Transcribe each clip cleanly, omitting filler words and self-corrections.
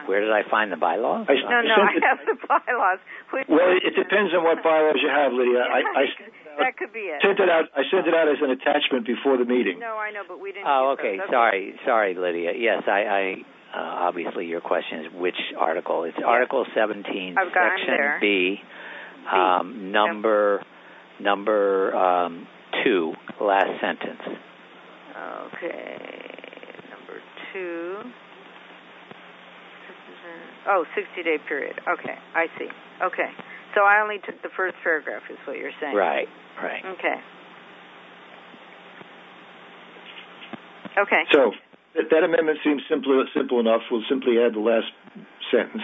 Where did I find the bylaws? I have the bylaws. Well, it depends on what bylaws you have, Lydia. That could be it. I sent it out as an attachment before the meeting. No, I know, but we didn't. Oh, okay. Sorry, Lydia. Yes, I obviously your question is which article? It's Article 17, Section B, number 2, last sentence. Okay, number 2. Oh, 60-day period. Okay, I see. Okay. So I only took the first paragraph is what you're saying. Right. Okay. Okay. So that amendment seems simple enough. We'll simply add the last sentence.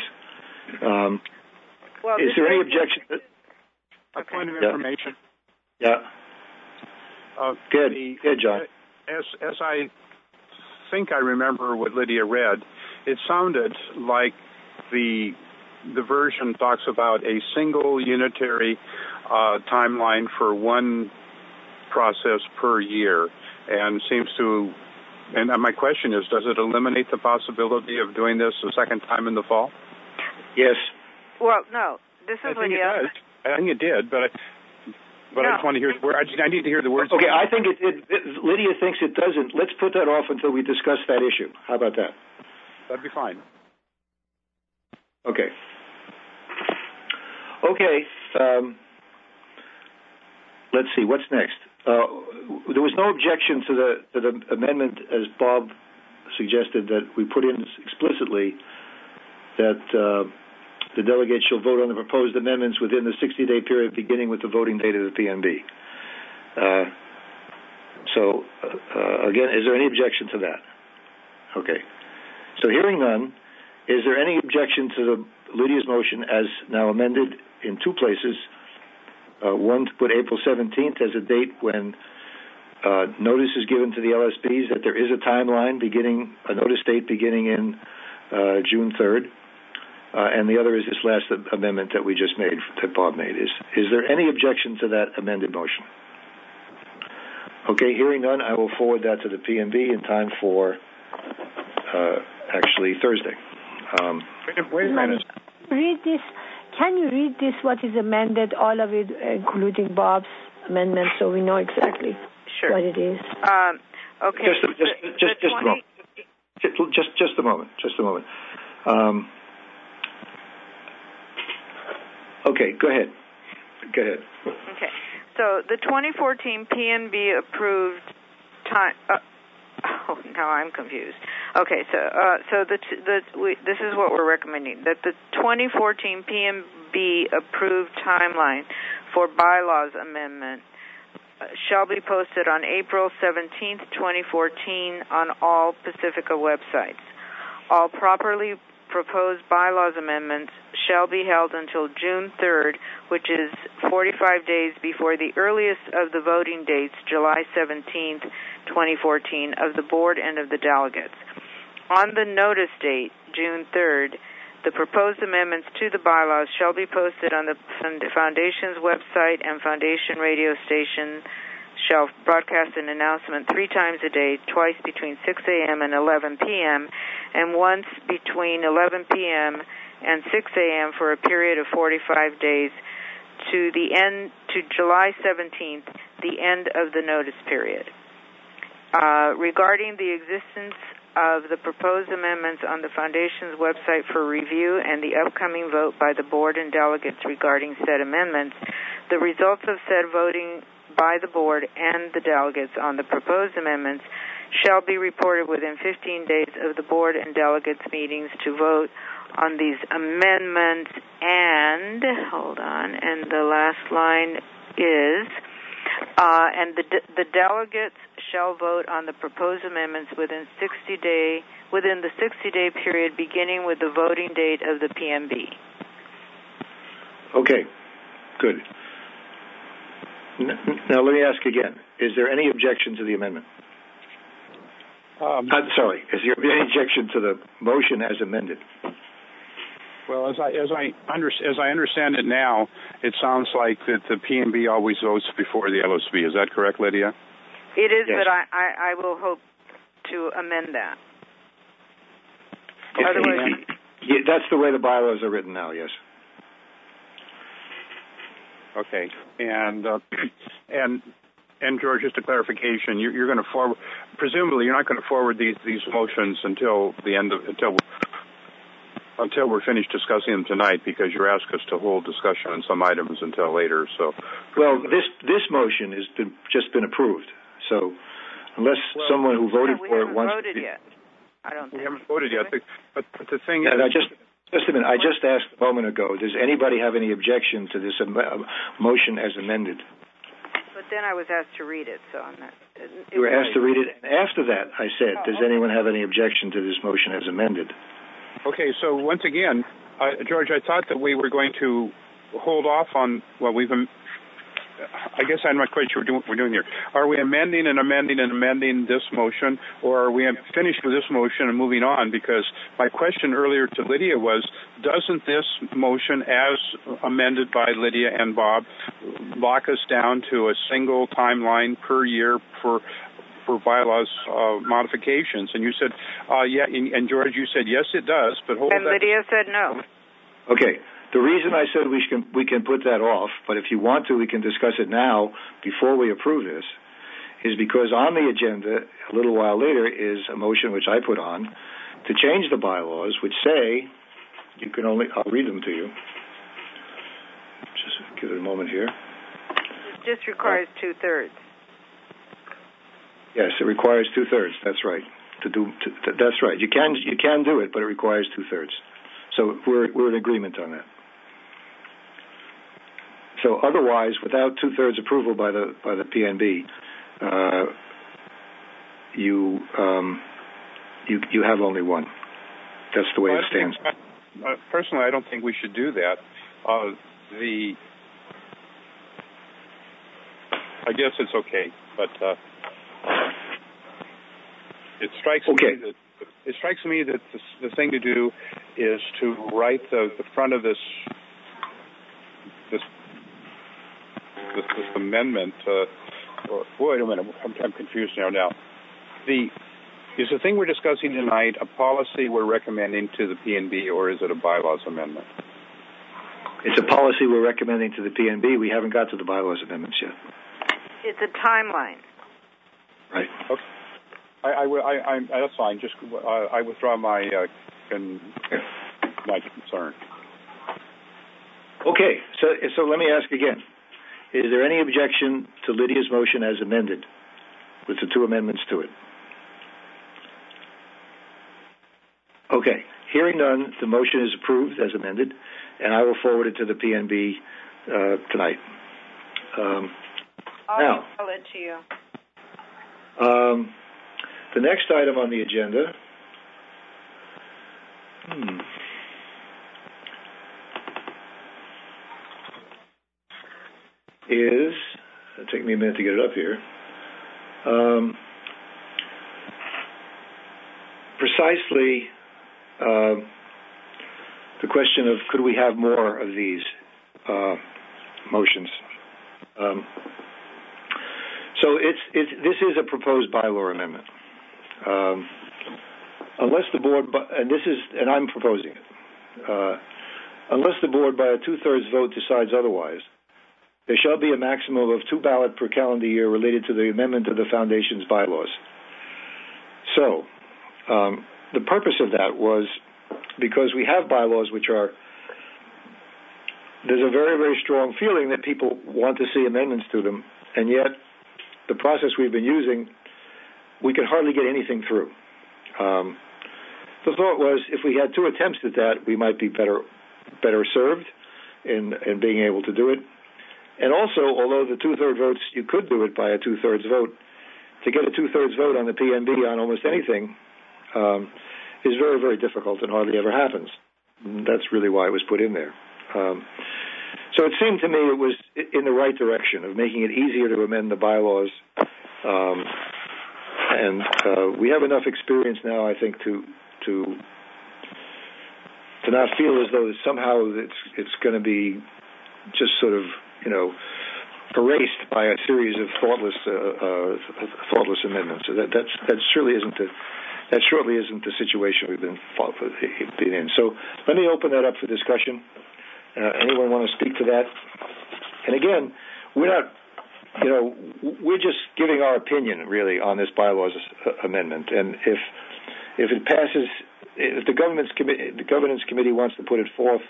Is there any objection? A point of information. Yeah. Good, John. As I think I remember what Lydia read, it sounded like the version talks about a single unitary timeline for one process per year, and seems to. And my question is, does it eliminate the possibility of doing this a second time in the fall? Yes. Well, no. This is Lydia. I think it did, but I just want to hear. I need to hear the words. Okay, I think it. Lydia thinks it doesn't. Let's put that off until we discuss that issue. How about that? That'd be fine. Okay. Let's see. What's next? There was no objection to the amendment, as Bob suggested, that we put in explicitly that the delegates shall vote on the proposed amendments within the 60-day period beginning with the voting date of the PNB. Again, is there any objection to that? Okay. So hearing none, is there any objection to Lydia's motion as now amended in two places? One, to put April 17th as a date when notice is given to the LSPs that there is a timeline a notice date beginning in June 3rd. And the other is this last amendment that we just made, that Bob made. Is there any objection to that amended motion? Okay, hearing none, I will forward that to the PNB in time for actually Thursday. Wait a minute. Read this. Can you read this, what is amended, all of it, including Bob's amendment, so we know exactly what it is? Okay. Just a moment. Okay, go ahead. Okay. So the 2014 PNB approved time. Now I'm confused. Okay, so this is what we're recommending, that the 2014 PNB approved timeline for bylaws amendment shall be posted on April 17th, 2014 on all Pacifica websites. All properly proposed bylaws amendments shall be held until June 3rd, which is 45 days before the earliest of the voting dates, July 17th, 2014, of the board and of the delegates. On the notice date, June 3rd, the proposed amendments to the bylaws shall be posted on the Foundation's website, and Foundation radio station shall broadcast an announcement 3 times a day, twice between 6 a.m. and 11 p.m., and once between 11 p.m. and 6 a.m. for a period of 45 days to July 17th, the end of the notice period. Regarding the existence of the proposed amendments on the Foundation's website for review and the upcoming vote by the board and delegates regarding said amendments, the results of said voting by the board and the delegates on the proposed amendments shall be reported within 15 days of the board and delegates meetings to vote on these amendments. And the last line is, and the delegates shall vote on the proposed amendments within the 60-day period beginning with the voting date of the PNB. Okay, good. Now let me ask again: is there any objection to the amendment? Is there any objection to the motion as amended? Well, as I understand it now, it sounds like that the PNB always votes before the LSB. Is that correct, Lydia? It is, yes. But I will hope to amend that. Okay. That's the way the bylaws are written now. Yes. Okay, and George, just a clarification: you're going to forward. Presumably, you're not going to forward these motions until the end of until we're finished discussing them tonight, because you're asked us to hold discussion on some items until later. So, well, this motion has just been approved. So, unless someone who voted for it wants to voted yet. I don't think we haven't voted yet. But the thing is, just a minute. I just asked a moment ago, does anybody have any objection to this motion as amended? But then I was asked to read it, so I'm not... You were asked to read it. After that, I said, does anyone have any objection to this motion as amended? Okay, so once again, George, I thought that we were going to hold off on... Well, I guess I'm not quite sure what we're doing here. Are we amending this motion, or are we finished with this motion and moving on? Because my question earlier to Lydia was, doesn't this motion, as amended by Lydia and Bob, lock us down to a single timeline per year for bylaws modifications? And you said, yeah, and George, you said, yes, it does, but hold on. And Lydia said no. Okay. The reason I said we can put that off, but if you want to, we can discuss it now before we approve this, is because on the agenda a little while later is a motion which I put on to change the bylaws, which say I'll read them to you. Just give it a moment here. It just requires 2/3. Yes, it requires 2/3. That's right. That's right. You can do it, but it requires 2/3. So we're in agreement on that. So otherwise, without 2/3 approval by the PNB, you have only one. That's the way it stands. Personally, I don't think we should do that. I guess it's okay, but it strikes me that the thing to do is to write the front of this amendment. Wait a minute, I'm confused now. Is the thing we're discussing tonight a policy we're recommending to the PNB, or is it a bylaws amendment? It's a policy we're recommending to the PNB. We haven't got to the bylaws amendments yet. It's a timeline. Right. Okay. That's fine. Just I withdraw my concern. Okay. So let me ask again: is there any objection to Lydia's motion as amended, with the two amendments to it? Okay. Hearing none, the motion is approved as amended, and I will forward it to the PNB tonight. I'll tell it to you. The next item on the agenda is, it'll take me a minute to get it up here, precisely the question of could we have more of these motions. So this is a proposed bylaw amendment. Unless the board, and I'm proposing it, unless the board by a 2/3 vote decides otherwise, there shall be a maximum of 2 ballots per calendar year related to the amendment of the Foundation's bylaws. So, the purpose of that was because we have bylaws which there's a very, very strong feeling that people want to see amendments to them, and yet the process we've been using, we can hardly get anything through. The thought was, if we had 2 attempts at that, we might be better served in being able to do it. And also, although the 2/3 votes, you could do it by a 2/3 vote, to get a 2/3 vote on the PNB on almost anything is very, very difficult and hardly ever happens. That's really why it was put in there. So it seemed to me it was in the right direction of making it easier to amend the bylaws. And we have enough experience now, I think, to not feel as though somehow it's going to be just sort of, erased by a series of thoughtless amendments. So that surely isn't That surely isn't the situation we've been in. So let me open that up for discussion. Anyone want to speak to that? And again, we're just giving our opinion really on this bylaws amendment. And if it passes, if the governance committee wants to put it forth,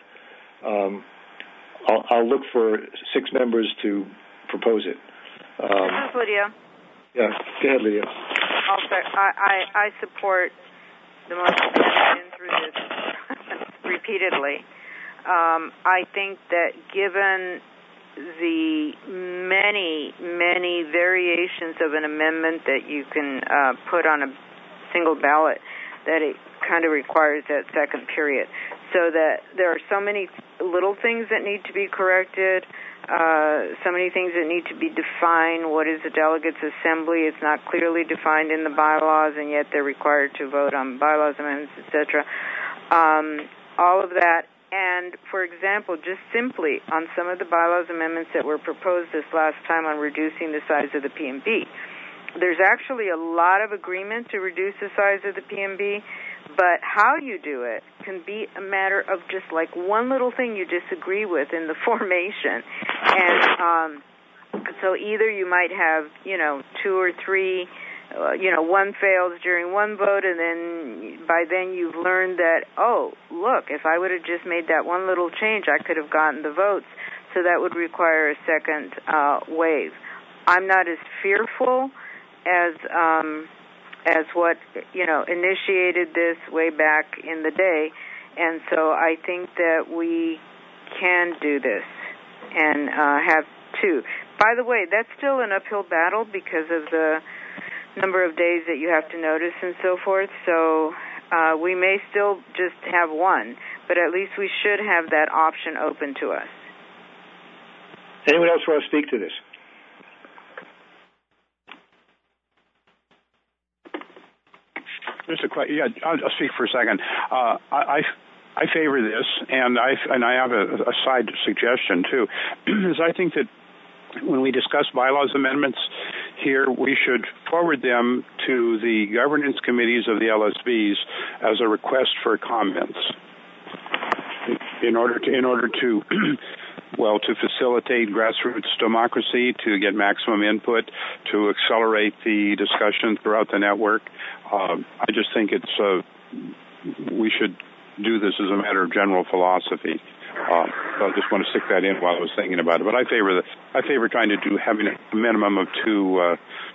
I'll look for 6 members to propose it. This is Lydia. Yeah, go ahead, Lydia. I support the motion. I've been through this repeatedly. I think that given the many, many variations of an amendment that you can put on a single ballot, that it kind of requires that second period. So that there are so many little things that need to be corrected, so many things that need to be defined. What is a delegates' assembly? It's not clearly defined in the bylaws, and yet they're required to vote on bylaws amendments, etc. All of that. And, for example, just simply on some of the bylaws amendments that were proposed this last time on reducing the size of the PMB, there's actually a lot of agreement to reduce the size of the PMB, but how you do it can be a matter of just like one little thing you disagree with in the formation. And so either you might have, 2 or 3, one fails during one vote, and then by then you've learned that, oh, look, if I would have just made that one little change, I could have gotten the votes. So that would require a second wave. I'm not as fearful as what initiated this way back in the day, and so I think that we can do this and have 2. By the way, that's still an uphill battle because of the number of days that you have to notice and so forth. So we may still just have 1, but at least we should have that option open to us. Anyone else want to speak to this? I'll speak for a second. I favor this, and I have a side suggestion too. Is I think that when we discuss bylaws amendments here, we should forward them to the governance committees of the LSBs as a request for comments, in order to to facilitate grassroots democracy, to get maximum input, to accelerate the discussion throughout the network. I just think we should do this as a matter of general philosophy. So I just want to stick that in while I was thinking about it. But I favor trying to having a minimum of 2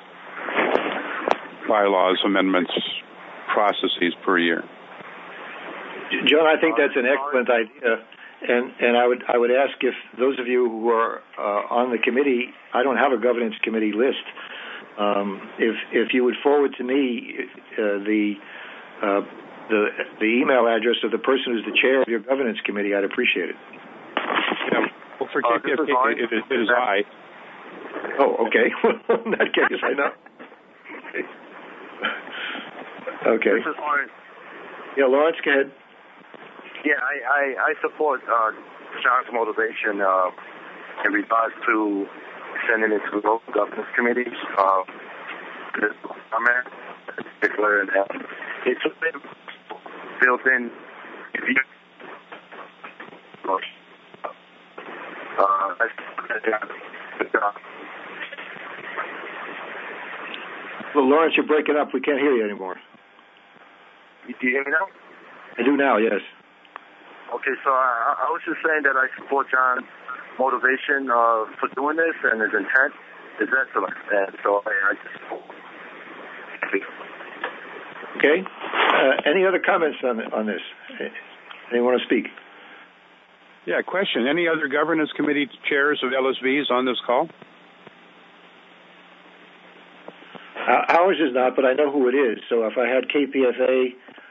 bylaws amendments processes per year. John, I think that's an excellent idea. And I would ask if those of you who are on the committee, I don't have a governance committee list. If you would forward to me the email address of the person who's the chair of your governance committee, I'd appreciate it. Yeah, well, forgive me if it is I. Oh, okay. In that case, I know. Okay. This is Lawrence. Yeah, Lawrence, go ahead. Yeah, I support John's motivation in regards to sending it to local governance committees. This comment, particular, and it's a bit built in. Well, Lawrence, you're breaking up. We can't hear you anymore. Do you hear me now? I do now, yes. Okay, so I was just saying that I support John's motivation for doing this and his intent is excellent. And so I just support. Okay. Any other comments on this? Anyone want to speak? Yeah, question. Any other governance committee chairs of LSBs on this call? Ours is not, but I know who it is. So if I had KPFA,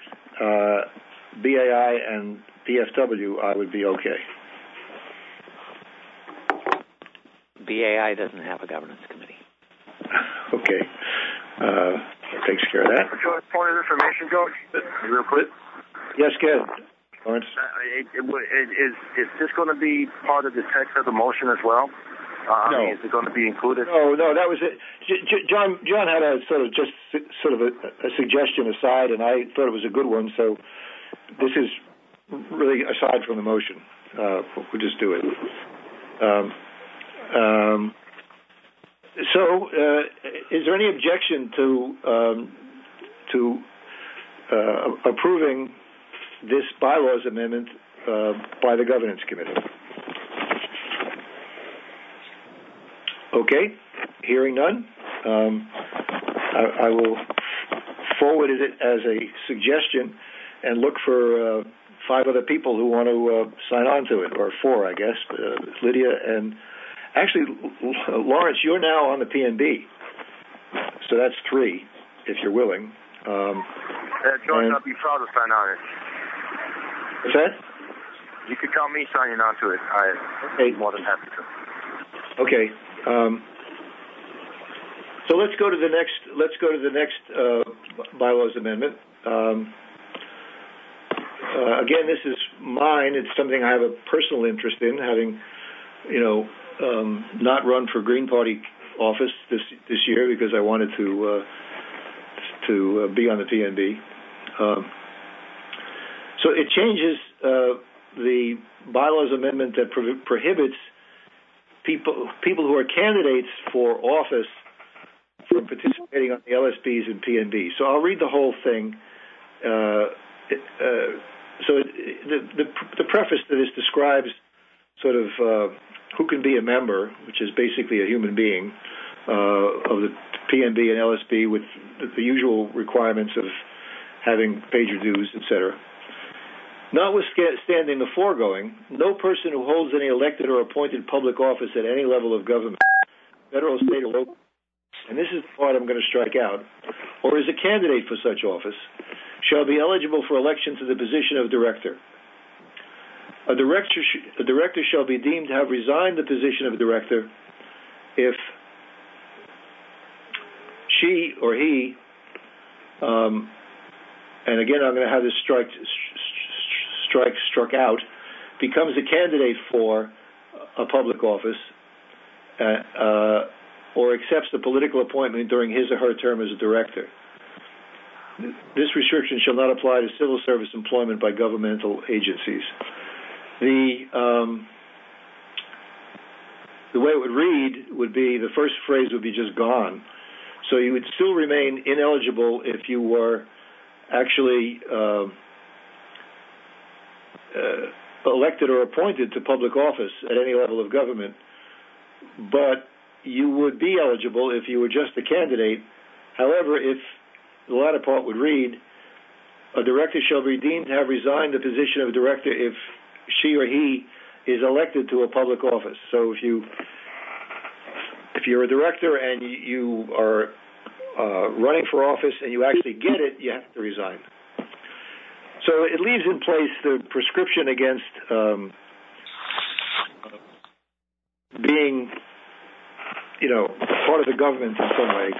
BAI, and BFW, I would be okay. BAI doesn't have a governance committee. Okay. That takes care of that. George, point of information, George, real quick. Yes, good. Lawrence? Is this going to be part of the text of the motion as well? No. Is it going to be included? No, that was it. John had a sort of a suggestion aside, and I thought it was a good one. So this is really aside from the motion. We'll just do it. So, is there any objection to approving this bylaws amendment by the Governance Committee? Okay, hearing none, I will forward it as a suggestion and look for 5 other people who want to sign on to it, or 4, I guess. Lydia and actually, Lawrence, you're now on the PNB, so that's 3, if you're willing. George, I'll be proud to sign on it. What's that? You could count me signing on to it. I'm more than happy to. Okay. So let's go to the next bylaws amendment. Again, this is mine. It's something I have a personal interest in, having, not run for Green Party office this year because I wanted to be on the PNB. So it changes the bylaws amendment that prohibits people who are candidates for office from participating on the LSPs and PNB. So I'll read the whole thing. So the preface to this describes sort of who can be a member, which is basically a human being, of the PNB and LSP with the usual requirements of having paid your dues, etc. Notwithstanding the foregoing, no person who holds any elected or appointed public office at any level of government, federal, state, or local, and this is the part I'm going to strike out, or is a candidate for such office, shall be eligible for election to the position of director. A director shall be deemed to have resigned the position of director if she or he, and again I'm going to have this struck out, becomes a candidate for a public office, or accepts the political appointment during his or her term as a director. This restriction shall not apply to civil service employment by governmental agencies. The way it would read would be, the first phrase would be just gone. So you would still remain ineligible if you were actually elected or appointed to public office at any level of government, but you would be eligible if you were just a candidate. However, if the latter part would read, a director shall be deemed to have resigned the position of director if she or he is elected to a public office. So if you're a director and you are running for office and you actually get it, you have to resign. So it leaves in place the prescription against being, part of the government in some way,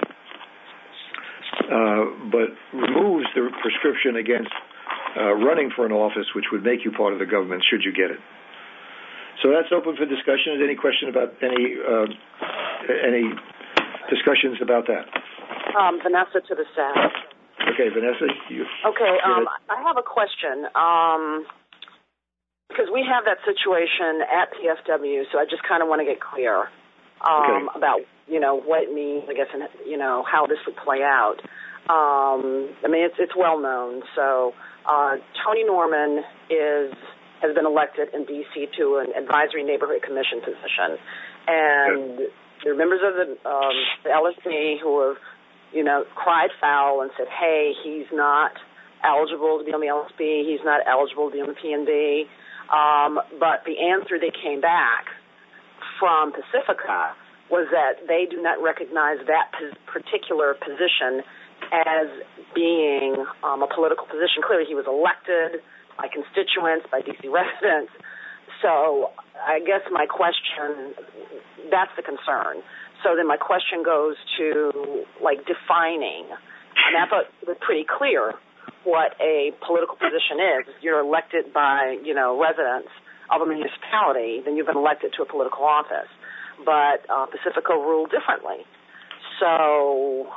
but removes the prescription against running for an office, which would make you part of the government should you get it. So that's open for discussion. Is there any question about any discussions about that? Vanessa to the staff. Okay, Vanessa. Okay, I have a question. Because we have that situation at PFW, so I just kind of want to get clear about, what it means, I guess, and, how this would play out. It's well known. So Tony Norman has been elected in D.C. to an advisory neighborhood commission position. And there are members of the LSP who have, cried foul and said, hey, he's not eligible to be on the LSP, he's not eligible to be on the PNB. But the answer they came back from Pacifica was that they do not recognize that particular position as being a political position. Clearly he was elected by constituents, by D.C. residents. So I guess my question, that's the concern. So then my question goes to, defining. I thought it was pretty clear what a political position is. If you're elected by, residents of a municipality, then you've been elected to a political office. but Pacifica ruled differently. So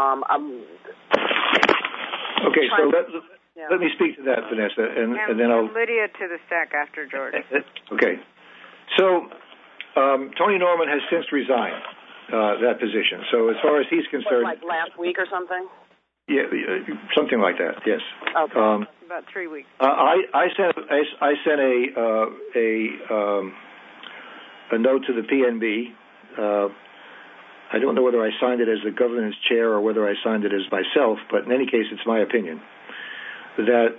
okay. So let me speak to that, Vanessa, and then I'll Lydia to the stack after George. Okay. So Tony Norman has since resigned that position. So as far as he's concerned, like last week or something. Yeah, something like that. Yes. Okay. About 3 weeks. I sent a note to the PNB. I don't know whether I signed it as the governance chair or whether I signed it as myself, but in any case, it's my opinion that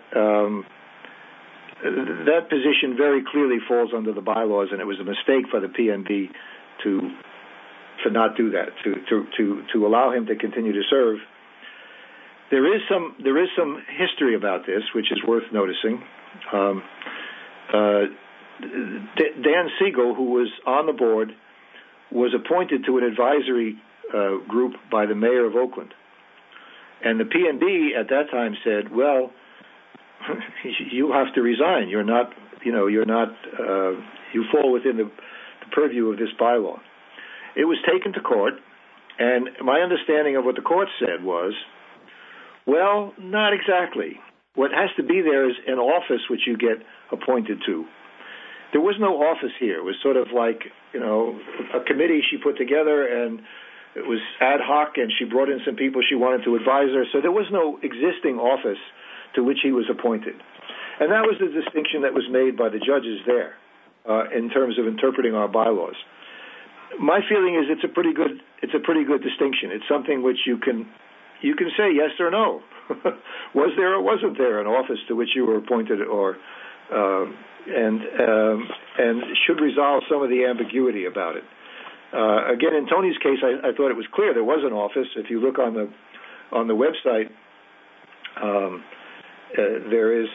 that position very clearly falls under the bylaws, and it was a mistake for the PNB to not do that, to allow him to continue to serve. There is some history about this, which is worth noticing. Dan Siegel, who was on the board, was appointed to an advisory group by the mayor of Oakland, and the PNB at that time said, "Well, you have to resign. You fall within the purview of this bylaw." It was taken to court, and my understanding of what the court said was, well, not exactly. What has to be there is an office which you get appointed to. There was no office here. It was sort of like, a committee she put together, and it was ad hoc, and she brought in some people she wanted to advise her. So there was no existing office to which he was appointed. And that was the distinction that was made by the judges there in terms of interpreting our bylaws. My feeling is it's a pretty good distinction. It's something which you can say yes or no. Was there or wasn't there an office to which you were appointed, and should resolve some of the ambiguity about it. Again, in Tony's case, I thought it was clear there was an office. If you look on the website, there is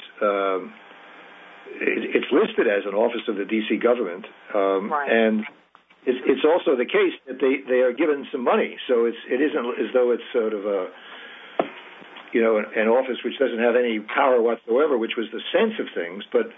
it's listed as an office of the D.C. government, right. And it's also the case that they are given some money, so it isn't as though it's sort of an office which doesn't have any power whatsoever, which was the sense of things. But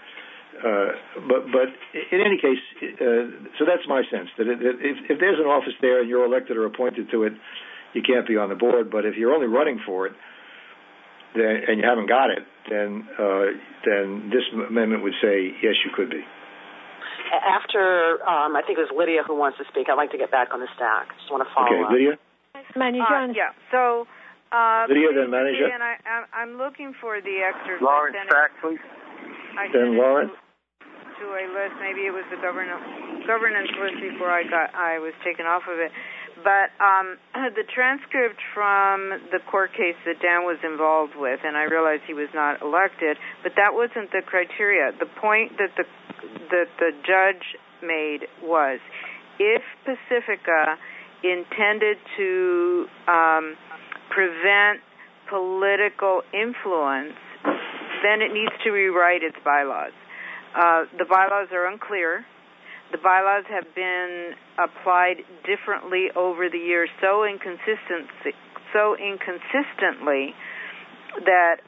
in any case, so that's my sense that if there's an office there and you're elected or appointed to it, you can't be on the board. But if you're only running for it, and you haven't got it, then this amendment would say yes, you could be. After, I think it was Lydia who wants to speak. I'd like to get back on the stack. Just want to follow up. Okay, Lydia? Manager? Yeah, so... Lydia, then manager? And I'm looking for the excerpt. Lawrence Stack, please. Then Lawrence? To a list. Maybe it was the governance list before I was taken off of it. But the transcript from the court case that Dan was involved with, and I realized he was not elected, but that wasn't the criteria. The point that the judge made was, if Pacifica intended to prevent political influence, then it needs to rewrite its bylaws. The bylaws are unclear. The bylaws have been applied differently over the years, so inconsistently that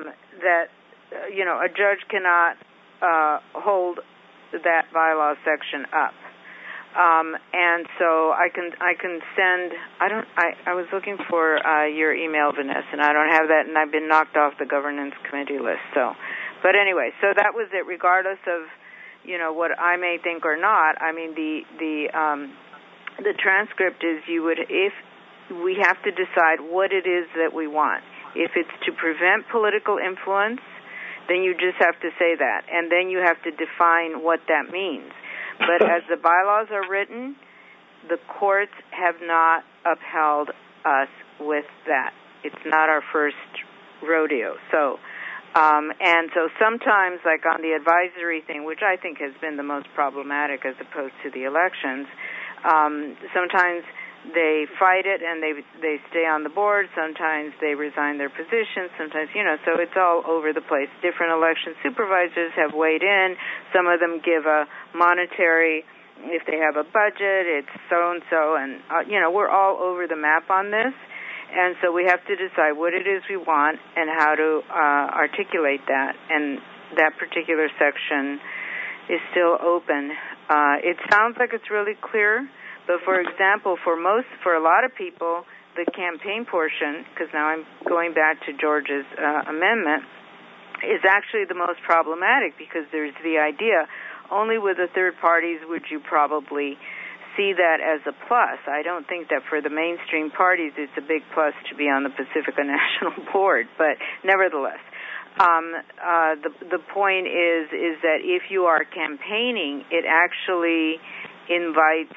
a judge cannot hold that bylaw section up. And so I can send. I was looking for your email, Vanessa, and I don't have that, and I've been knocked off the governance committee list. So, but anyway, so that was it. Regardless of what I may think or not, I mean the transcript is if we have to decide what it is that we want. If it's to prevent political influence, then you just have to say that, and then you have to define what that means. But as the bylaws are written, the courts have not upheld us with that. It's not our first rodeo. So, and so sometimes, like on the advisory thing, which I think has been the most problematic as opposed to the elections, sometimes they fight it and they stay on the board. Sometimes they resign their positions. Sometimes, so it's all over the place. Different election supervisors have weighed in. Some of them give a monetary, if they have a budget, it's so-and-so. And, we're all over the map on this. And so we have to decide what it is we want and how to articulate that. And that particular section is still open. It sounds like it's really clear, but for example, for a lot of people, the campaign portion, because now I'm going back to George's amendment, is actually the most problematic, because there's the idea only with the third parties would you probably see that as a plus. I don't think that for the mainstream parties it's a big plus to be on the Pacifica National Board, but nevertheless, the point is that if you are campaigning, it actually invites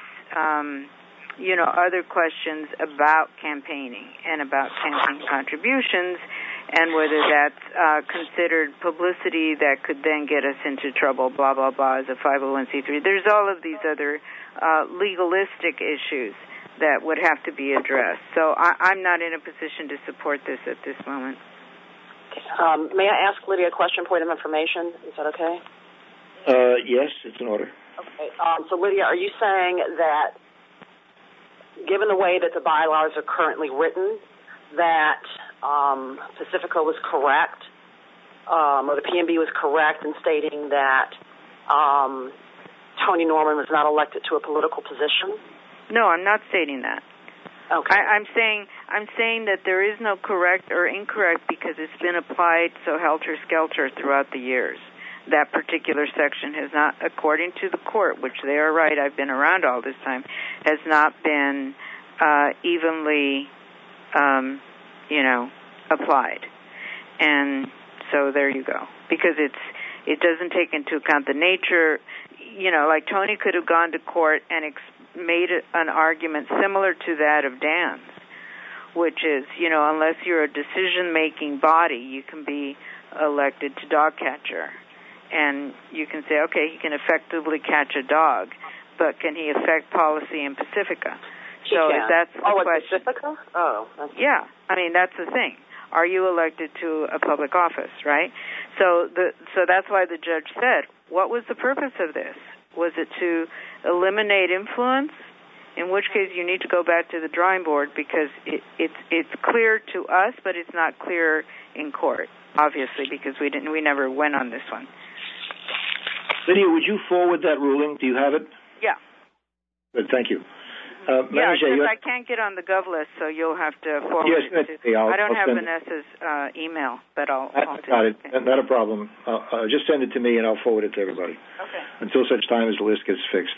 other questions about campaigning and about campaign contributions, and whether that's considered publicity that could then get us into trouble, blah, blah, blah, as a 501c3. There's all of these other legalistic issues that would have to be addressed. So I'm not in a position to support this at this moment. May I ask Lydia a question, point of information? Is that okay? Yes, it's in order. Okay. So, Lydia, are you saying that, given the way that the bylaws are currently written, that Pacifica was correct, or the PNB was correct in stating that Tony Norman was not elected to a political position? No, I'm not stating that. Okay. I'm saying that there is no correct or incorrect, because it's been applied so helter-skelter throughout the years. That particular section has not, according to the court, which they are right, I've been around all this time, has not been evenly, applied. And so there you go. Because it doesn't take into account the nature, like Tony could have gone to court and made an argument similar to that of Dan's, which is, unless you're a decision-making body, you can be elected to dog catcher. And you can say, okay, he can effectively catch a dog, but can he affect policy in Pacifica? That's the question. Pacifica? Oh. Yeah. I mean, that's the thing. Are you elected to a public office, right? So that's why the judge said, what was the purpose of this? Was it to eliminate influence? In which case you need to go back to the drawing board, because it's clear to us, but it's not clear in court, obviously, because we never went on this one. Lydia, would you forward that ruling? Do you have it? Yeah. Good, thank you. Because I can't get on the Gov list, so you'll have to forward it to. I don't have Vanessa's email, but I'll got it. Not a problem. Just send it to me, and I'll forward it to everybody. Okay. Until such time as the list gets fixed.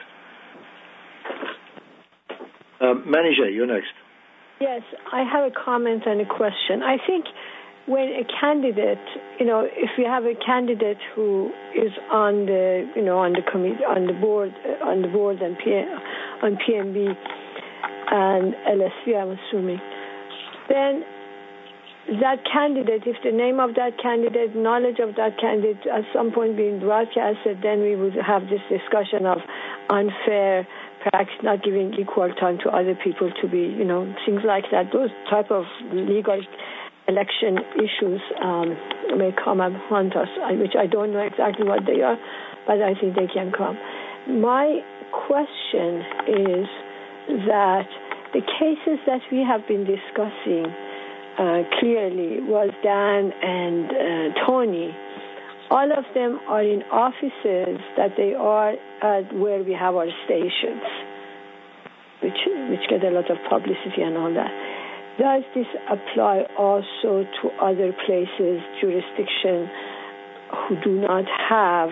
Manijay, you're next. Yes, I have a comment and a question. I think when a candidate, if you have a candidate who is on the, on the committee, on the board and on PNB and LSV, I'm assuming, then that candidate, if the name of that candidate, knowledge of that candidate at some point being broadcasted, then we would have this discussion of unfair practice, not giving equal time to other people to be, things like that. Those type of legal election issues may come and haunt us, which I don't know exactly what they are, but I think they can come. My question is that the cases that we have been discussing clearly was Dan and Tony. All of them are in offices that they are at where we have our stations, which get a lot of publicity and all that. Does this apply also to other places, jurisdiction, who do not have,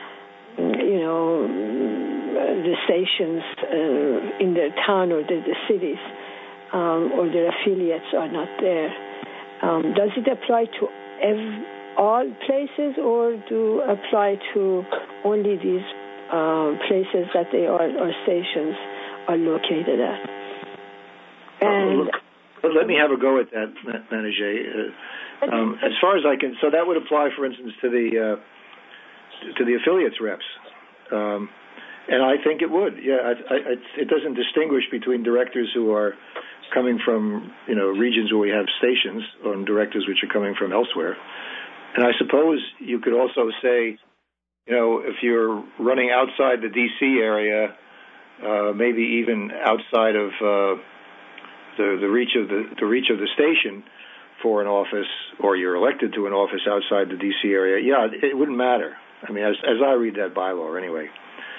the stations in their town or the cities, or their affiliates are not there? Does it apply to all places, or do apply to only these places that they are, or stations are located at? And let me have a go at that, Manijay. As far as I can, so that would apply, for instance, to the affiliates reps, and I think it would. Yeah, it doesn't distinguish between directors who are coming from regions where we have stations, or directors which are coming from elsewhere. And I suppose you could also say, if you're running outside the D.C. area, maybe even outside of the reach of the station for an office, or you're elected to an office outside the D.C. area, yeah, it wouldn't matter. I mean, as I read that bylaw anyway.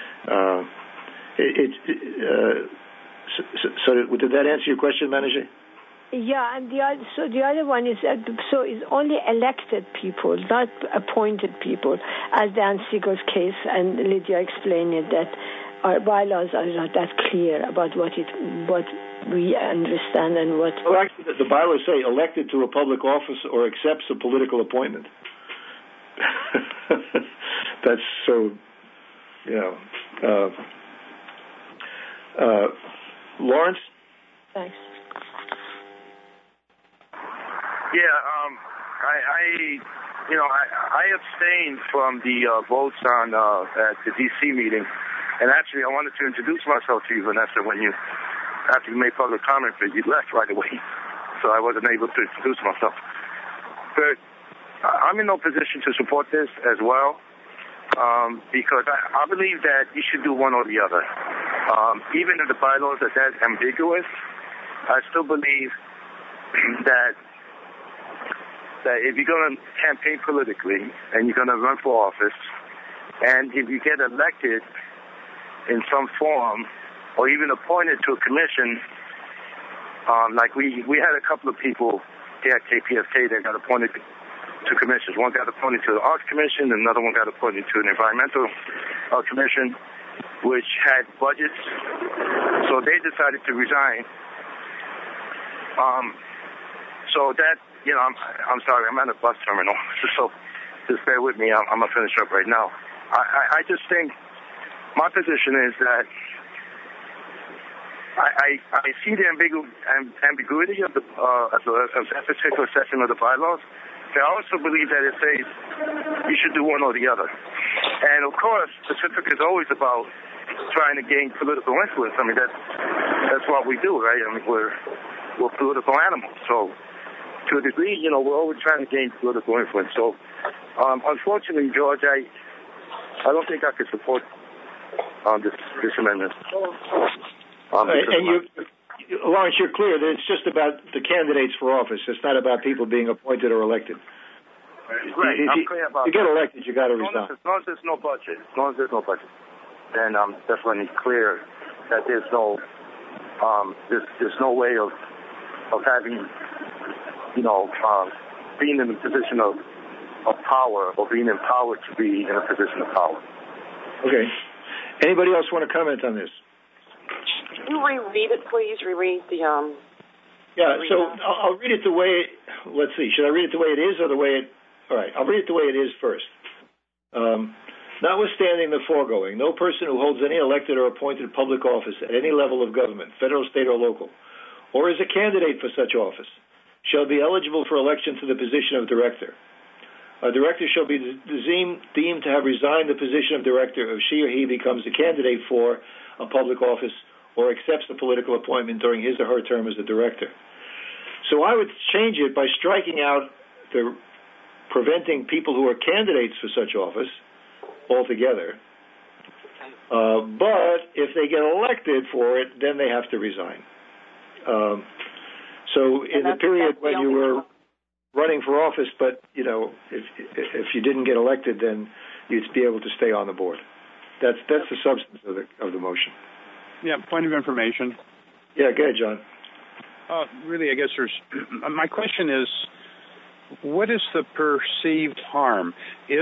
So did that answer your question, Manager? Yeah, and the other one is so it's only elected people, not appointed people, as Dan Siegel's case, and Lydia explained it, that our bylaws are not that clear about what we understand and what. Well, actually, the bylaws say elected to a public office or accepts a political appointment. That's so, Lawrence? Thanks. Yeah, I abstained from the votes on at the D.C. meeting, and actually I wanted to introduce myself to you, Vanessa, after you made public comment, but you left right away, so I wasn't able to introduce myself. But I'm in no position to support this as well, because I believe that you should do one or the other. Even if the bylaws are that ambiguous, I still believe that if you're going to campaign politically and you're going to run for office, and if you get elected in some form or even appointed to a commission, like we had a couple of people here at KPFK that got appointed to commissions. One got appointed to the Arts Commission, another one got appointed to an Environmental Commission, which had budgets. So they decided to resign. So that, I'm sorry, I'm at a bus terminal, so just bear with me. I'm going to finish up right now. I just think my position is that I see the ambiguity of that particular section of the bylaws. But I also believe that it says you should do one or the other. And, of course, Pacific is always about trying to gain political influence. I mean, that's what we do, right? I mean, we're political animals. So, to a degree, we're always trying to gain political influence. So, unfortunately, George, I don't think I could support this amendment. Lawrence, you're clear that it's just about the candidates for office. It's not about people being appointed or elected. Right. I'm clear about you get elected, you got to resign. As long as there's no budget, then I'm definitely clear that there's no way of having, being in a position of power or being empowered to be in a position of power. Okay. Anybody else want to comment on this? Can you reread it, please? Reread the... Yeah, so I'll read it the way... Let's see. Should I read it the way it is or the way it... All right, I'll read it the way it is first. Notwithstanding the foregoing, no person who holds any elected or appointed public office at any level of government, federal, state, or local, or is a candidate for such office, shall be eligible for election to the position of director. A director shall be deemed to have resigned the position of director if she or he becomes a candidate for a public office or accepts a political appointment during his or her term as a director. So I would change it by striking out the preventing people who are candidates for such office altogether. But if they get elected for it, then they have to resign. So in the period when you were running for office, but if you didn't get elected, then you'd be able to stay on the board. That's the substance of the motion. Yeah, point of information. Yeah, go ahead, John. Really, I guess my question is, what is the perceived harm?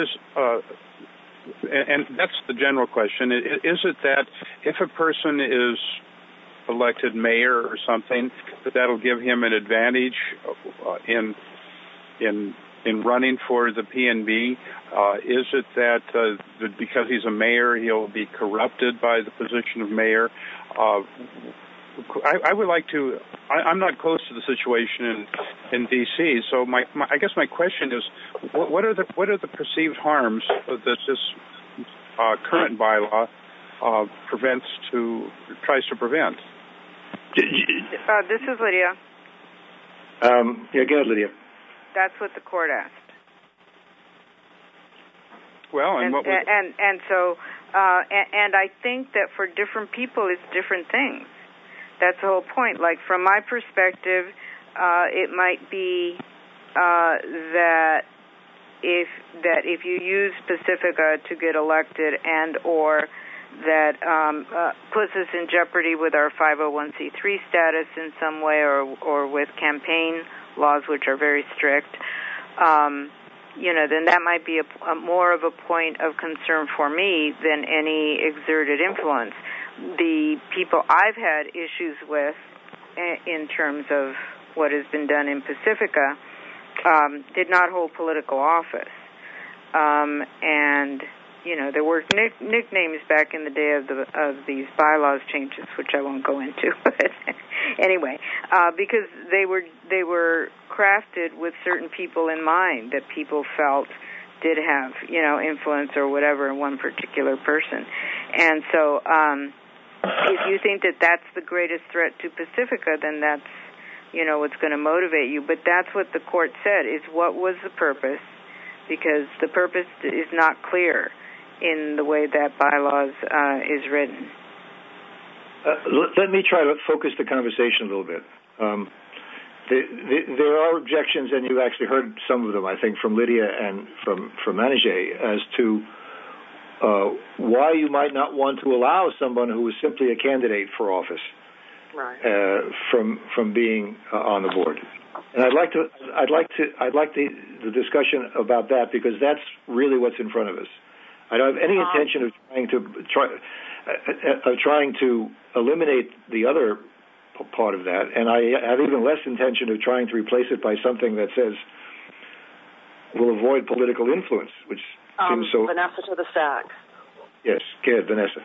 And that's the general question. Is it that if a person is elected mayor or something, that'll give him an advantage in running for the PNB? Is it that because he's a mayor, he'll be corrupted by the position of mayor? I would like to. I'm not close to the situation in D.C., so I guess my question is, what are the perceived harms that this current bylaw tries to prevent? This is Lydia. Yeah, go ahead, Lydia. That's what the court asked. Well, and I think that for different people, it's different things. That's the whole point. Like, from my perspective, it might be that if you use Pacifica to get elected and or that puts us in jeopardy with our 501c3 status in some way or with campaign laws, which are very strict, then that might be a more of a point of concern for me than any exerted influence. The people I've had issues with in terms of what has been done in Pacifica did not hold political office. And there were nicknames back in the day of these bylaws changes, which I won't go into. But anyway, because they were crafted with certain people in mind that people felt did have influence or whatever in one particular person, and so if you think that that's the greatest threat to Pacifica, then that's what's going to motivate you. But that's what the court said is what was the purpose, because the purpose is not clear in the way that bylaws is written. Let me try to focus the conversation a little bit. There are objections, and you've actually heard some of them, I think, from Lydia and from Manijay as to why you might not want to allow someone who is simply a candidate for office from being on the board. And I'd like the discussion about that, because that's really what's in front of us. I don't have any intention of trying to eliminate the other part of that, and I have even less intention of trying to replace it by something that says we'll avoid political influence, which seems so. Vanessa to the stack. Yes, go ahead, Vanessa.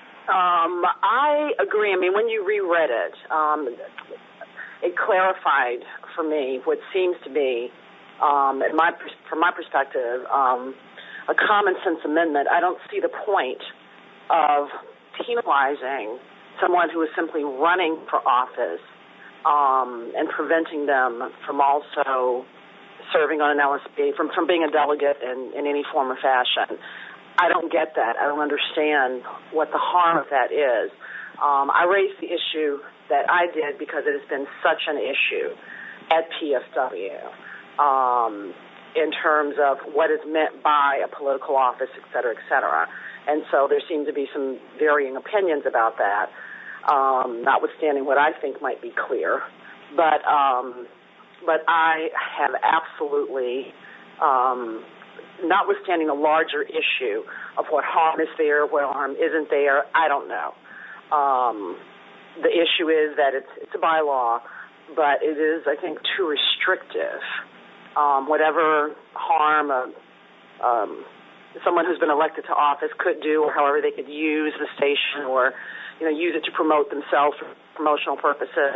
I agree. I mean, when you reread it, it clarified for me what seems to be, from my perspective, a common sense amendment. I don't see the point of penalizing someone who is simply running for office and preventing them from also serving on an LSB, from being a delegate in any form or fashion. I don't get that. I don't understand what the harm of that is. I raised the issue that I did because it has been such an issue at PFW in terms of what is meant by a political office, et cetera, et cetera. And so there seem to be some varying opinions about that, notwithstanding what I think might be clear. But I have absolutely, notwithstanding the larger issue of what harm is there, what harm isn't there, I don't know. The issue is that it's a bylaw, but it is, I think, too restrictive. Whatever harm someone who's been elected to office could do, or however they could use the station or use it to promote themselves for promotional purposes,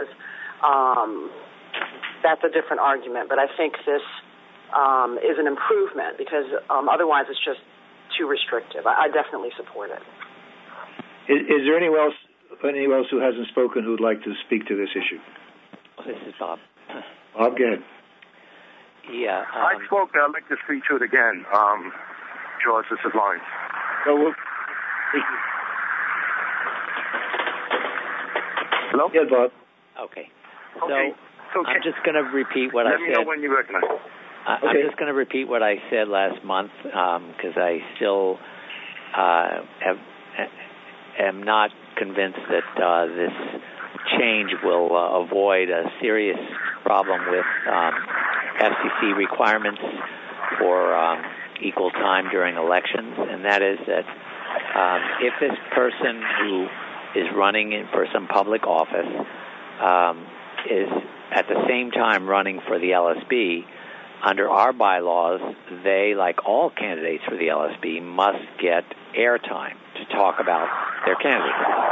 that's a different argument. But I think this is an improvement, because otherwise it's just too restrictive. I definitely support it. Is there anyone else who hasn't spoken who would like to speak to this issue? This is Bob. Bob, go ahead. Yeah. I spoke. I'd like to speak to it again. George, this is Lawrence. Hello? Yeah, Bob. Okay. So I'm just going to repeat what I said. Let me know when you recognize. I'm just going to repeat what I said last month, because I still am not convinced that this change will avoid a serious problem with FCC requirements for equal time during elections, and that is that if this person who is running for some public office is at the same time running for the LSB, under our bylaws, they, like all candidates for the LSB, must get airtime to talk about their candidate.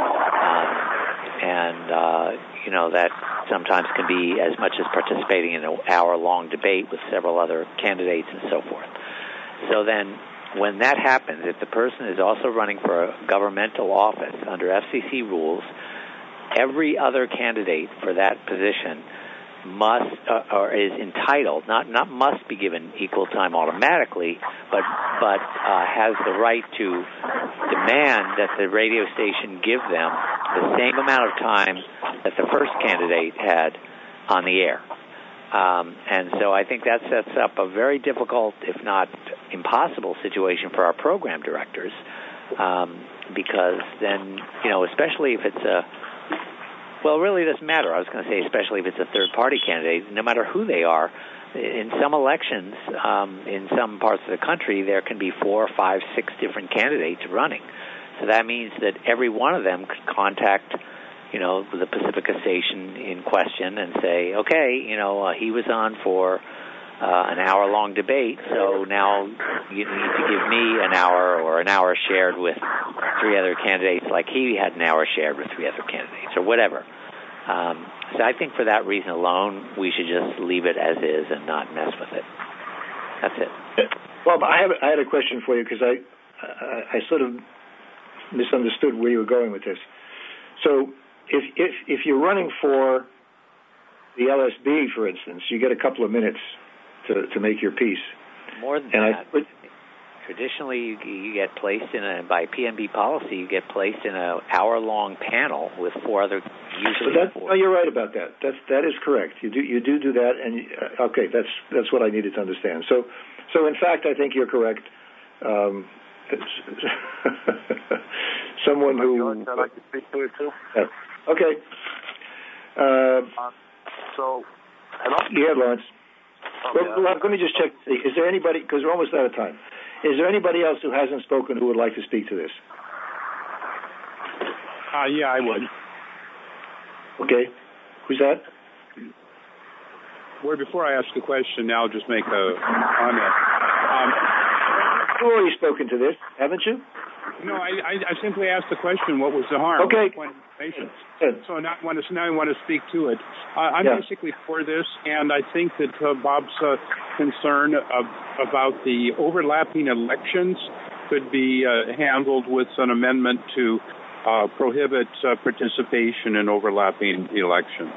That sometimes can be as much as participating in an hour-long debate with several other candidates and so forth. So then, when that happens, if the person is also running for a governmental office under FCC rules, every other candidate for that position must or is entitled, not must be given equal time automatically, but has the right to demand that the radio station give them the same amount of time that the first candidate had on the air. And so I think that sets up a very difficult, if not impossible, situation for our program directors, because then, especially if it's it really doesn't matter. I was going to say especially if it's a third-party candidate, no matter who they are. In some elections, in some parts of the country, there can be 4, 5, 6 different candidates running. So that means that every one of them could contact the Pacifica station in question and say, okay, he was on for an hour-long debate, so now you need to give me an hour or an hour shared with 3 other candidates like he had an hour shared with 3 other candidates or whatever. So I think for that reason alone, we should just leave it as is and not mess with it. That's it. Well, I had a question for you because I sort of misunderstood where you were going with this. So if you're running for the LSB, for instance, you get a couple of minutes to make your piece. More than that. Traditionally, you get placed by PNB policy, you get placed in an hour-long panel with 4 other, usually. No, you're right about that. That is correct. You do that, and okay, that's what I needed to understand. So in fact, I think you're correct. Someone who I'd like to speak to it too. Yeah. Okay. So, hello? Yeah, Lawrence. Well, let me just check. Is there anybody, because we're almost out of time, is there anybody else who hasn't spoken who would like to speak to this? Yeah, I would. Okay. Who's that? Well, before I ask a question, I'll just make a comment. You've already spoken to this, haven't you? No, I simply asked the question, what was the harm? Okay. So now I want to speak to it. I'm basically for this, and I think that Bob's concern about the overlapping elections could be handled with an amendment to prohibit participation in overlapping elections.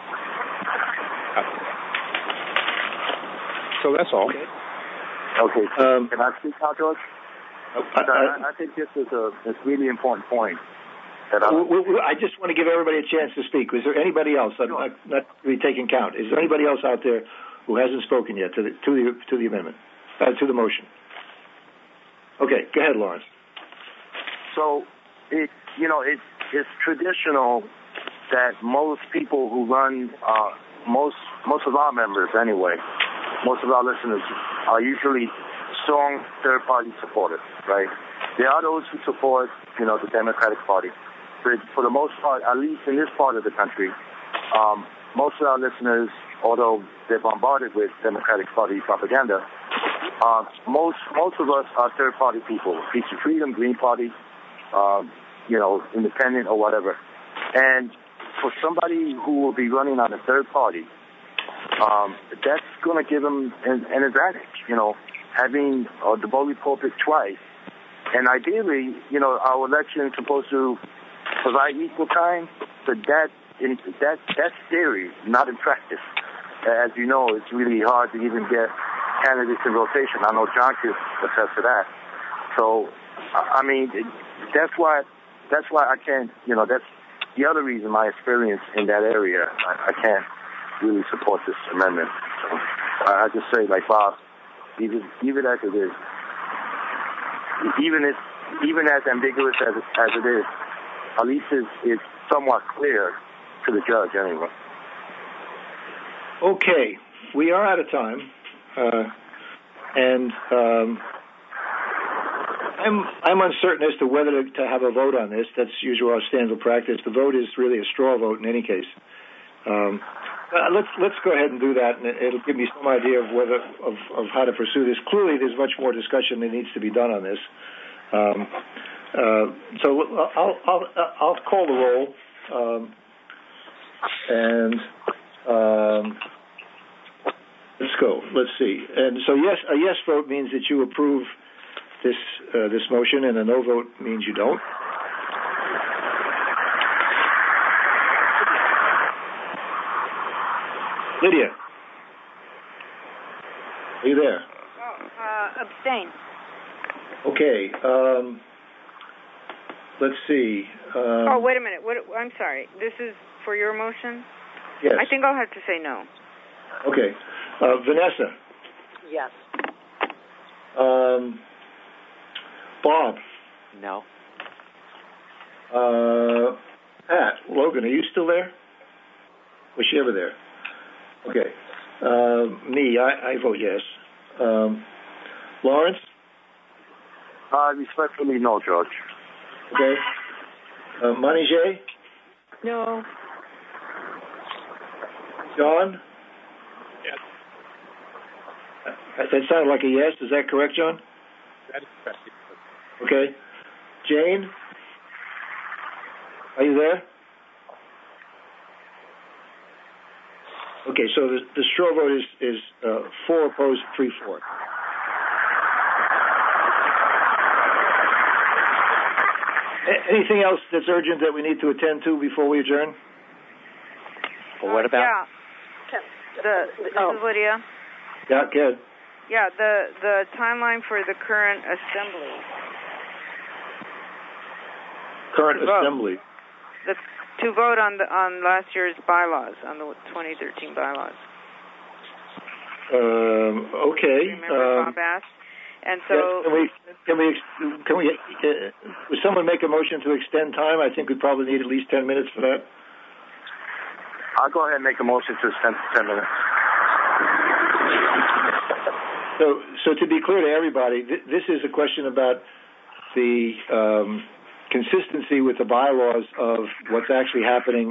So that's all. Okay. Can I speak now, George? I think this is a really important point. I just want to give everybody a chance to speak. Is there anybody else? I'm not really taking count. Is there anybody else out there who hasn't spoken yet to the amendment, to the motion? Okay, go ahead, Lawrence. So, it's traditional that most people who run, most of our members anyway, most of our listeners are usually strong third-party supporters, right? There are those who support, the Democratic Party. But for the most part, at least in this part of the country, most of our listeners, although they're bombarded with Democratic Party propaganda, most of us are third-party people, Peace and Freedom, Green Party, independent or whatever. And for somebody who will be running on a third party, that's going to give them an advantage, having the bully pulpit twice. And ideally, our election is supposed to provide equal time, but that's theory, not in practice. As you know, it's really hard to even get candidates in rotation. I know John could attest to that. So, that's why I can't, that's the other reason my experience in that area, I can't really support this amendment. So I just say, like Bob, even as it is, even as ambiguous as it is, at least it's somewhat clear to the judge anyway. Okay, we are out of time, and I'm uncertain as to whether to have a vote on this. That's usually our standard practice. The vote is really a straw vote in any case. Let's go ahead and do that, and it'll give me some idea of how to pursue this. Clearly, there's much more discussion that needs to be done on this. So I'll call the roll, and let's go. Let's see. And so a yes vote means that you approve this motion, and a no vote means you don't. Lydia, are you there? Abstain. Okay. Let's see. Wait a minute. I'm sorry. This is for your motion? Yes. I think I'll have to say no. Okay. Vanessa? Yes. Bob? No. Pat? Logan, are you still there? Was she ever there? Okay. Me, I vote yes. Lawrence? Respectfully, no, George. Okay. Manijay? No. John? Yes. That sounded like a yes. Is that correct, John? That is correct. Okay. Jane? Are you there? Okay, so the straw vote is 4 opposed, 3 for. Anything else that's urgent that we need to attend to before we adjourn? Well, what about? Yeah. This is Lydia. Yeah, good. Yeah, the timeline for the current assembly. Current assembly. To vote on last year's bylaws, on the 2013 bylaws. Okay. Remember Bob asked? And so can we would someone make a motion to extend time? I think we probably need at least 10 minutes for that. I'll go ahead and make a motion to extend to 10 minutes. So to be clear to everybody, this is a question about the consistency with the bylaws of what's actually happening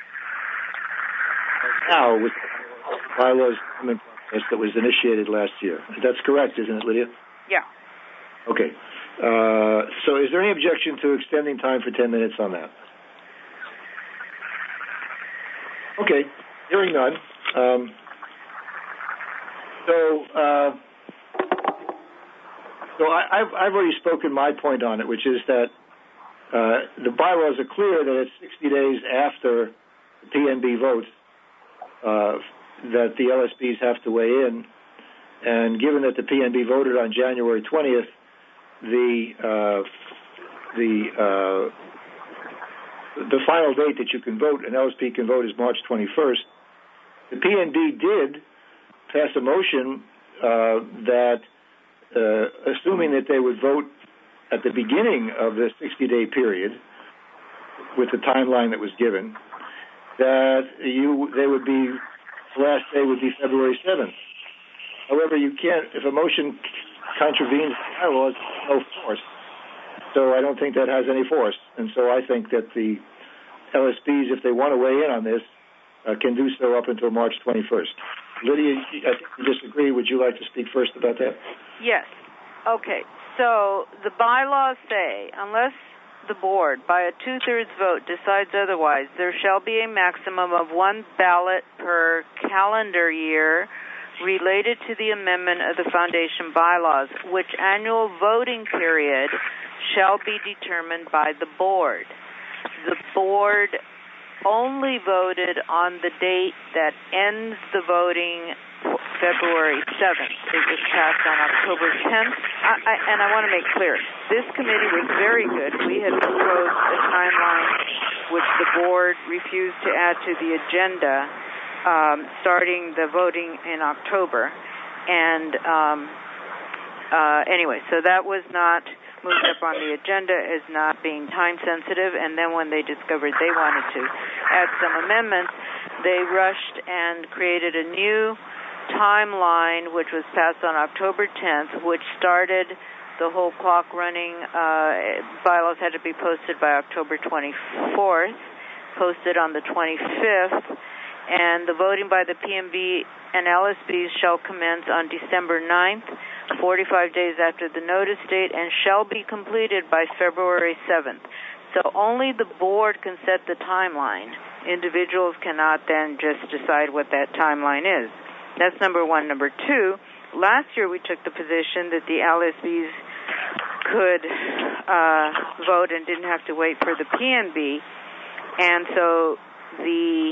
now with the bylaws that was initiated last year. That's correct, isn't it, Lydia? Yeah. Okay. So is there any objection to extending time for 10 minutes on that? Okay. Hearing none. So I've already spoken my point on it, which is that the bylaws are clear that it's 60 days after the PNB votes that the LSPs have to weigh in. And given that the PNB voted on January 20th, the final date that you can vote, an LSP can vote, is March 21st. The PNB did pass a motion that, assuming that they would vote at the beginning of the 60-day period with the timeline that was given, that the last day would be February 7th. However, you can't, if a motion contravenes the bylaws, no force. So I don't think that has any force. And so I think that the LSPs, if they want to weigh in on this, can do so up until March 21st. Lydia, I think you disagree. Would you like to speak first about that? Yes. Okay. So the bylaws say, unless the board, by a 2/3 vote, decides otherwise, there shall be a maximum of 1 ballot per calendar year related to the amendment of the foundation bylaws, which annual voting period shall be determined by the board. The board only voted on the date that ends the voting February 7th. It was passed on October 10th. And I want to make clear, this committee was very good. We had proposed a timeline which the board refused to add to the agenda, starting the voting in October. And anyway, so that was not moved up on the agenda as not being time sensitive, and then when they discovered they wanted to add some amendments, they rushed and created a new timeline which was passed on October 10th, which started the whole clock running. Bylaws had to be posted by October 24th, posted on the 25th, and the voting by the PNB and LSPs shall commence on December 9th, 45 days after the notice date, and shall be completed by February 7th. So only the board can set the timeline. Individuals cannot then just decide what that timeline is. That's number one. Number two, last year we took the position that the LSPs could vote and didn't have to wait for the PNB, and so the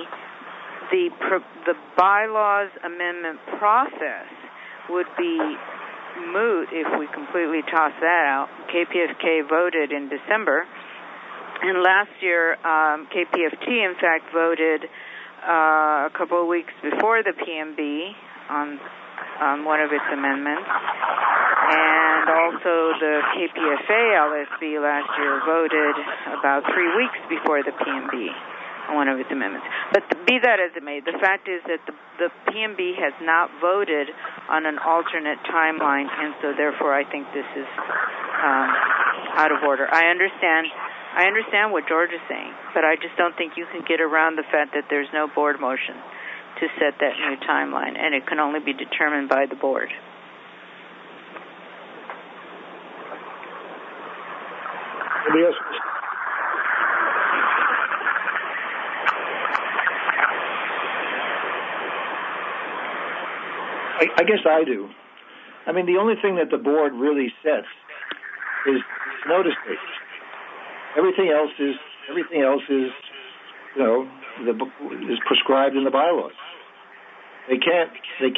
bylaws amendment process would be moot if we completely toss that out. KPFK voted in December, and last year KPFT in fact voted a couple of weeks before the PMB on one of its amendments, and also the KPFA-LSB last year voted about 3 weeks before the PMB on one of its amendments. But be that as it may, the fact is that the PMB has not voted on an alternate timeline, and so therefore I think this is out of order. I understand what George is saying, but I just don't think you can get around the fact that there's no board motion to set that new timeline, and it can only be determined by the board. Anybody else? I guess I do. I mean, the only thing that the board really sets is notice date. Everything else is, is prescribed in the bylaws. They can't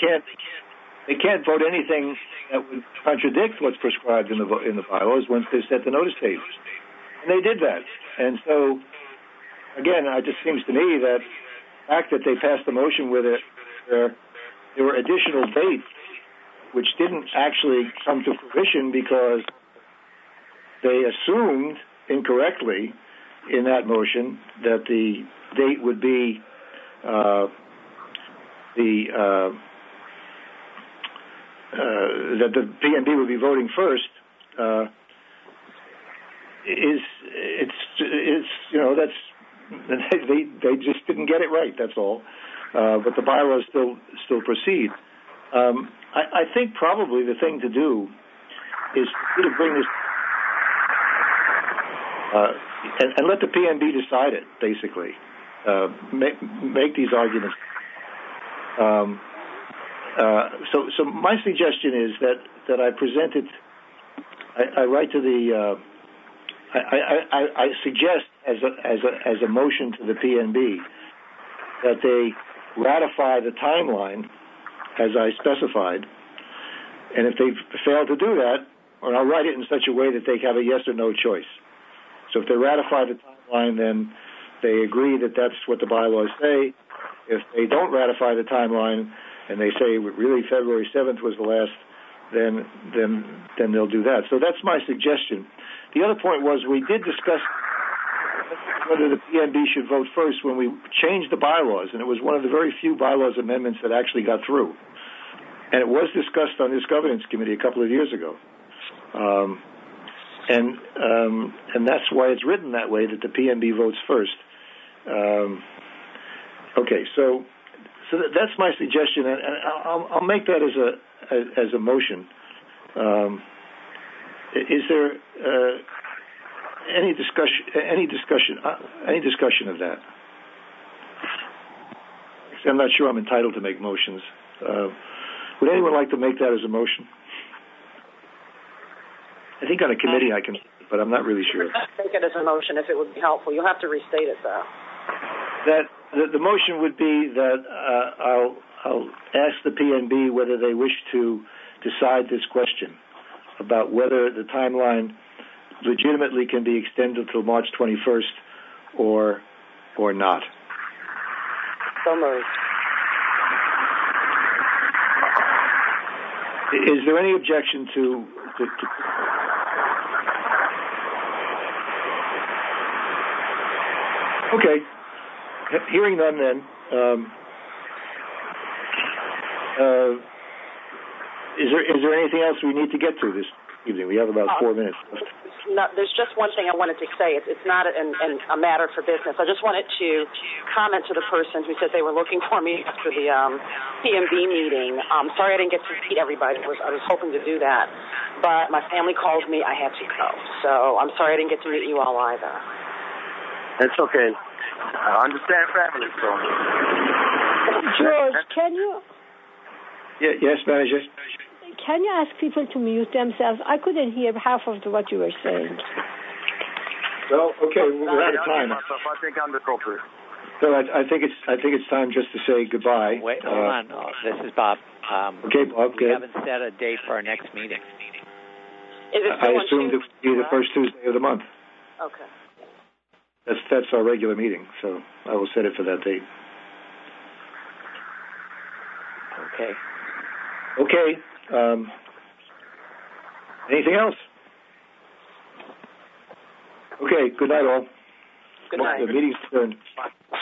vote anything that would contradict what's prescribed in the bylaws once they set the notice date. And they did that. And so, again, it just seems to me that the fact that they passed the motion with it, there were additional dates which didn't actually come to fruition because they assumed incorrectly in that motion that the date would be that the PMB would be voting first. They just didn't get it right. That's all. But the bylaws still proceed. I think probably the thing to do is to bring this and let the PMB decide it. Basically, make these arguments. So my suggestion is that I present it. I write to the. I suggest as a motion to the PNB that they ratify the timeline as I specified, and if they fail to do that, or I'll write it in such a way that they have a yes or no choice. So if they ratify the timeline, then they agree that that's what the bylaws say. If they don't ratify the timeline and they say really February 7th was the last, then they'll do that. So that's my suggestion. The other point was we did discuss whether the PNB should vote first when we changed the bylaws, and it was one of the very few bylaws amendments that actually got through. And it was discussed on this governance committee a couple of years ago. And that's why it's written that way, that the PNB votes first. Okay, so that's my suggestion, and I'll make that as a motion. Is there any discussion of that? I'm not sure I'm entitled to make motions. Would anyone like to make that as a motion? I think on a committee I can, but I'm not really sure. Make it as a motion if it would be helpful. You'll have to restate it, though. That the motion would be that I'll ask the PNB whether they wish to decide this question about whether the timeline legitimately can be extended till March 21st or not. So moved. Is there any objection to Okay. Hearing none then, is there anything else we need to get to this evening? We have about 4 minutes left. No, there's just one thing I wanted to say. It's not a matter for business. I just wanted to comment to the person who said they were looking for me after the PMB meeting. Sorry I didn't get to meet everybody. I was hoping to do that. But my family called me. I had to go. So I'm sorry I didn't get to meet you all either. It's okay. I understand family, so. George, can you... Yes, manager? Can you ask people to mute themselves? I couldn't hear half of what you were saying. Well, okay, we're out of time. I think I'm the culprit. So I think it's time just to say goodbye. Wait, hold on. This is Bob. Okay, Bob. We haven't set a date for our next meeting. Is it I assumed it would be the first Tuesday of the month. Okay. That's our regular meeting, so I will set it for that date. Okay. Okay. Anything else? Okay. Good night, all. Good night. The meeting's adjourned.